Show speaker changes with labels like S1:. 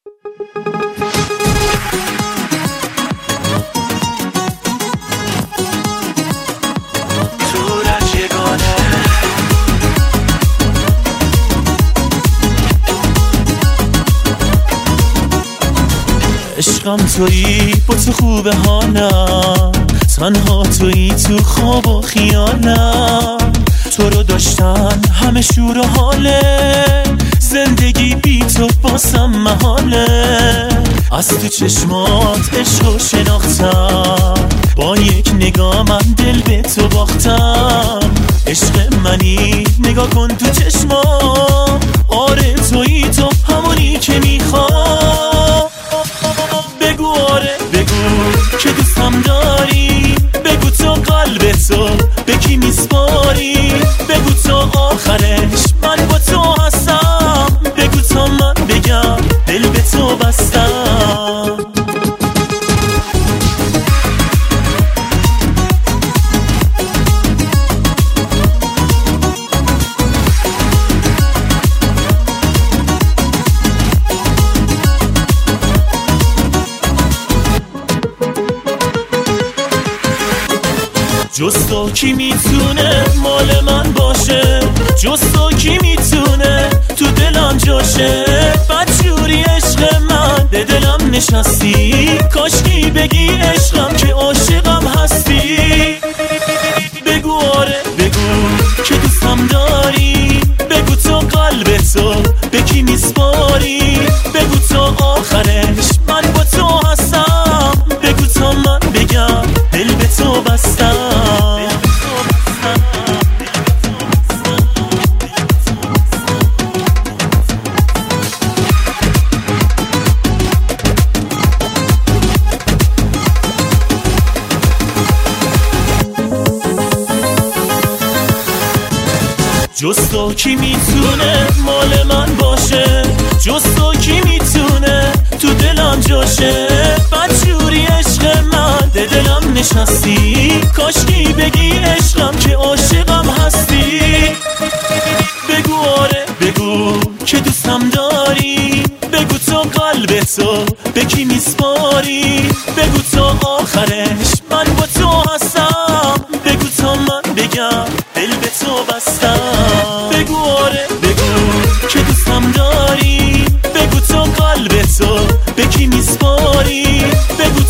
S1: عشقم تویی با تو خوبه حالم، تنها تویی تو خواب و خیالم. تو رو داشتن همه شور و حاله، زندگی بی تو باسم محاله. از تو چشمات عشق و شناختم، با یک نگاه من دل به تو باختم. عشق منی نگاه کن تو چشمام، آره تویی تو همونی که میخوام. بگو آره بگو که دوستم داری، بگو تو قلب تو به کی میسپاری. بگو تا آخرش من با تو هستم، بگو تا من بگم دل به تو بستم. جز تو کی میتونه مال من باشه، جز تو کی میتونه تو دلم جاشه. بدجوری عشق من به دلم نشستی، کاشکی بگی عشقم که عاشقم هستی. بگو آره بگو که دوستم داری، بگو تو قلب تو به کی میسپاری. بگو تا آخرش من با تو هستم، بگو تا من بگم دل به تو بستم. جز تو کی میتونه مال من باشه، جز تو کی میتونه تو دلم جاشه. بدجوری عشق من به دلم نشستی، کاشکی بگی عشقم که عاشقم هستی. بگو آره بگو که دوستم داری، بگو تو قلب تو به کی میسپاری. بگو تا آخرش من با تو هستم، بگو تا من بگم دل به تو بستم. بگو آره بگو که دوستم داری، بگو تو قلب تو به کی میسپاری. بگو